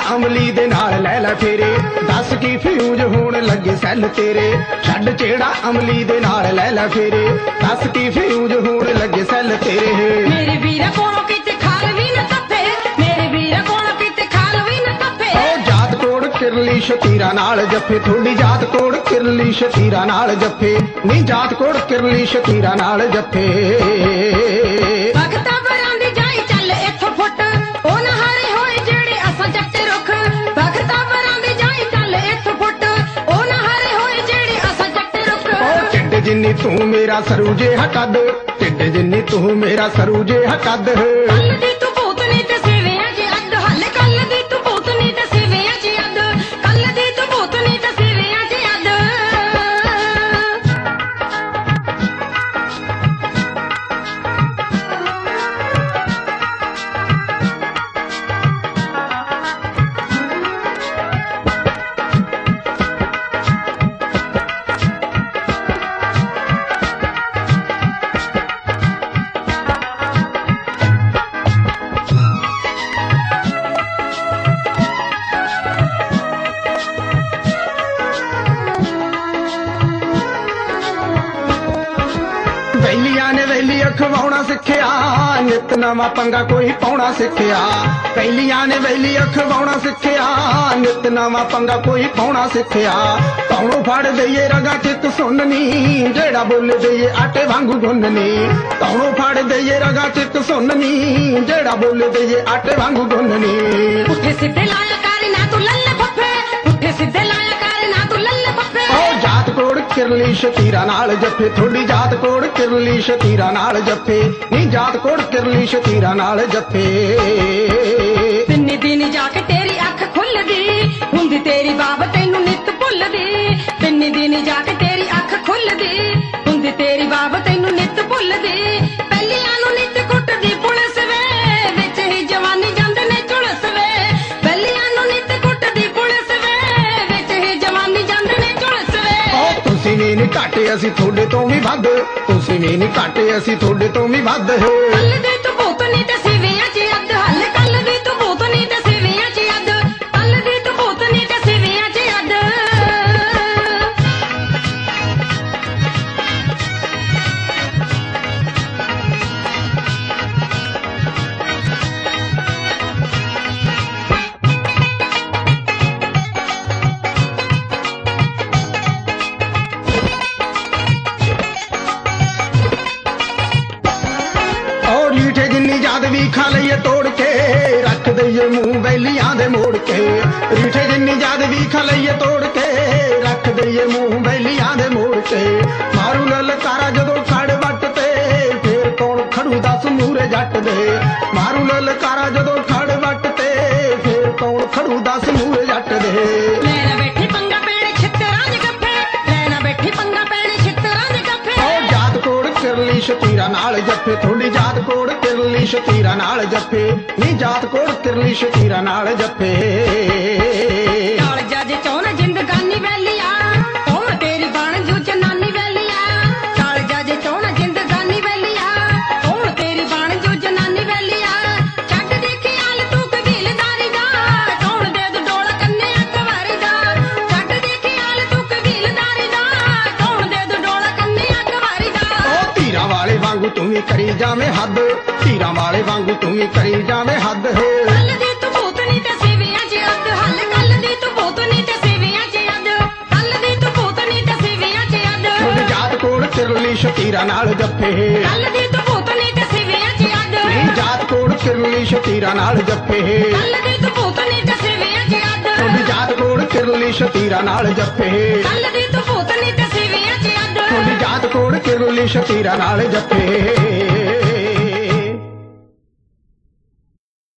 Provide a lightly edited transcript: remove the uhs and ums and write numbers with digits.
अमली दे नाल लै लै फेरे, दस की फ्यूज होण लगे सैल तेरे। छड्ड चेड़ा अमली दे नाल लै लै फेरे, दस की फ्यूज होण लगे सैल तेरे। मेरे वीरा कोलों किते खाल भी न तप्पे, मेरे वीरा कोलों किते खाल भी न तप्पे। ओ जात कोड़ किरली शतीरा नाल जफे, थोड़ी जात कोड़ किरली शतीरा नाल जफे, नी जात कोड़ किरली शतीरा नाल जफे। भगता बरां दी जाई चल इत्थों फुट, ओ ना हारे होए जेड़े असां जट्ट रुख। भगता बरां दी जाई चल इत्थों फुट, ओ ना हारे होए जेड़े असां जट्ट रुख। ओ टिड्ड जिन्नी तू मेरा सरूजे हकद, टिड्ड जिन्नी तू मेरा सरूजे हकद। कल दी तू भूतनी ते सेवियां च अद, हल कल दी तू भूतनी ते सेवियां च अद, कल दी तू भूतनी ते सेवियां च अद। वैलियां ने वैली अखवाउणा सिखिया, नित नवां पंगा कोई पाउणा सिखिया। वैलियां ने वैली अखवाउणा सिखिया, नित नवां पंगा कोई पाउणा सिखिया। पाउणों फड़ दईए रगा चित सुननी, जेड़ा बोल दईए आटे वांगू गुननी। पाउणों फड़ दईए रगा चित सुननी, जेड़ा बोल दईए आटे वांगू गुननी। पुठे सिद्धे लाया कर ना तू लल्ले फफे, पुठे सिद्धे लाया कर ना तू लल्ले फफे। ओ जात कोड़ किरली शतीरा नाल जफे, थोड़ी जात कोड़ किरली शतीरा नाल जफे, नी जात कोड़ किरली शतीरा नाल जफे। तिन्नी दिन जाके तेरी अख खुल दी, हुंदी तेरी बाब तैनू नित भुल दी। तिन्नी दिन जाके तेरी अख खुल दी, हुंदी तेरी बाब तैनू नित भुल दी। पहलियां नू नित कुटदी पुलिस वे, विच ही जवानी जांदे ने झुलस वे। पहलियां नू नित कुटदी पुलिस वे, विच ही जवानी जांदे ने झुलस वे। ओ तुसीं भी नी घाटे असीं थोड़े तो भी वध, तुसीं भी नी घाटे असीं थोड़े तो भी वध। कल दी तू भूतनी ते सेवियां च अद, हल कल दी तू भूतनी ते सेवियां च अद, कल दी तू भूतनी ते सेवियां च अद। और रीठे जिन्नी जाद भी खा लईए तोड़ के, रख दईए मुंह वैलियां दे मोड़ के। रीठे जिन्नी जाद भी खा लईए तोड़ के, रख दईए मुंह वैलियां दे मोड़ के। मारू ललकारा जदों खड़ वट ते, फेर कौन खड़ू दस मूरे जट दे। मारू ललकारा जदों खड़ वट ते, फेर कौन खड़ू दस मूरे जट दे। लेना बैठी पंगा पैणे छित्तरां च गप्फे, लेना बैठी पंगा पैणे छित्तरां च गप्फे। ओ जात कोड़ किरली शतीरा नाल जफे, थोड़ी जात कोड़ किरली शतीरा नाल जफे, नी जात कोड़ किरली शतीरा नाल जफे। काल जज चौन जिंदगानी वैलिया, तुम तेरी बन जू जनानी वैलिया। काल जज चौन जिंदगानी वैलिया, तुम तेरी बन जू जनानी वैलिया। छड्ड देखी हाल तू कबीलदारी दा, कौन दे दू डोल कन्ने अकवारी दा। छड्ड देखी हाल तू कबीलदारी दा, कौन दे दू डोल कन्ने अकवारी दा। ओ धीरा वाले वांगू तू भी करी जावे हद, धीरा वाले वांगू तू भी करी जावे हद। कल दी तू भूतनी ते सेवियां च अद, हल कल दी तू भूतनी ते सेवियां च अद, कल दी तू भूतनी ते सेवियां च अद। थोड़ी जात कोड़ किरली शतीरा नाल जफे, कल दी तू भूतनी ते सेवियां च अद, नी जात कोड़ किरली शतीरा नाल जफे। कल दी तू भूतनी ते सेवियां च अद, थोड़ी जात कोड़ किरली शतीरा नाल जफे। कल दी तू भूतनी ते सेवियां च अद। थोड़ी जात कोड़ किरली शतीरा नाल जफे।